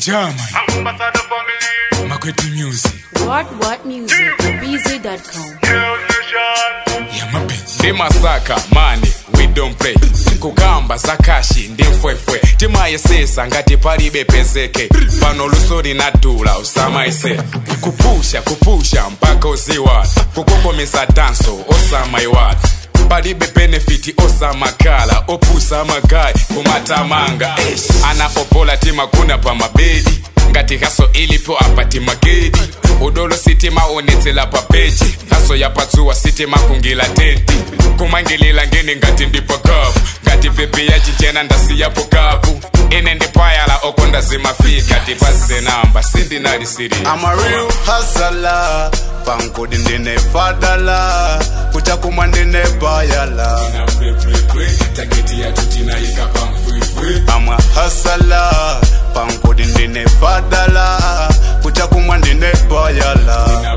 German. Makweti music. What music? BZ.com. Yeah, mapenzi. Ndi masaka mani we don't play. Kugamba zakashi ndi mfwefwe. Timayesesa ngati palibe pezeke. Pano lusori nadula usamaise. Kupusha mpaka uziwa. Kukokomesa danso osamaiwala. Palibe benefiti osamakala. Opusa magai kumatamanga. Anapopola tima kuna pa mabedi. Ngati haso ilipo apati magedi. Udolo sitima onetsela pa peji. Haso yapatsuwa sitima kungila tenti. Kumangilila ngeni ngati ndipo kapu. Ngati pepe ya chichena ndasi yapo kapu. Ine ndipayala okonda zimafika. Tipase namba sindi nari siri. I'm a real hustler. Pankodi ndine fadala. Kucha kumandine bayala. Taketi ya tutina ikapa mfwifwe. I'm a hustler. Pankodi ndine fadala. Kucha kumandine bayala.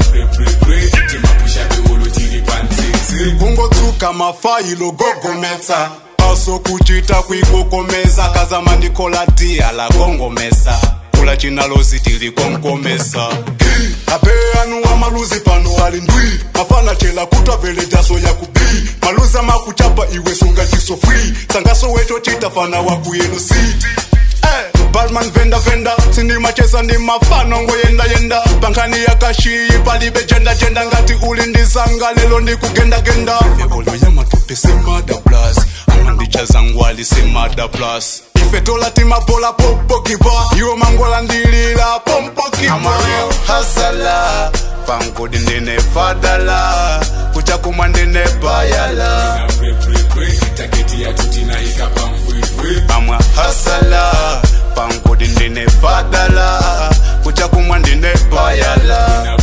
Kungotuka mafailo gogomesa. Aso kuchita kuikokomeza. Kazama ndikola dia la gongomesa. Kula chinalo zitili konkomesa. Ape anuwa maluzi pano alindwi. Mafana chela kutwa vele jaso ya kubi. Maluza makuchapa iwe sunga jiso free. Sangaso wecho chita fana waku yelo city. Balman venda sini machesa ni mafano ngo yenda Bankani ya kashi palibe jenda ngati ulindizanga lelo ndi kugenda Febolo ya matope semada plus Amandicha zangwali semada plus Ifetola tima bola popo kiba Yo mangola ndilila pompo kiba I'm a real hustler Pankodi ndine fadala Kucha kumandine bayala Taketi ya tutina ikapa mfwifwe. I'm a hustler Pankodi ndine fadala Kucha kumandine bayala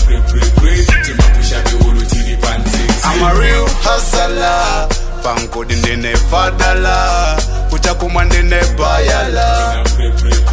I'm a real hustler Pankodi ndine fadala Kucha kumandine bayala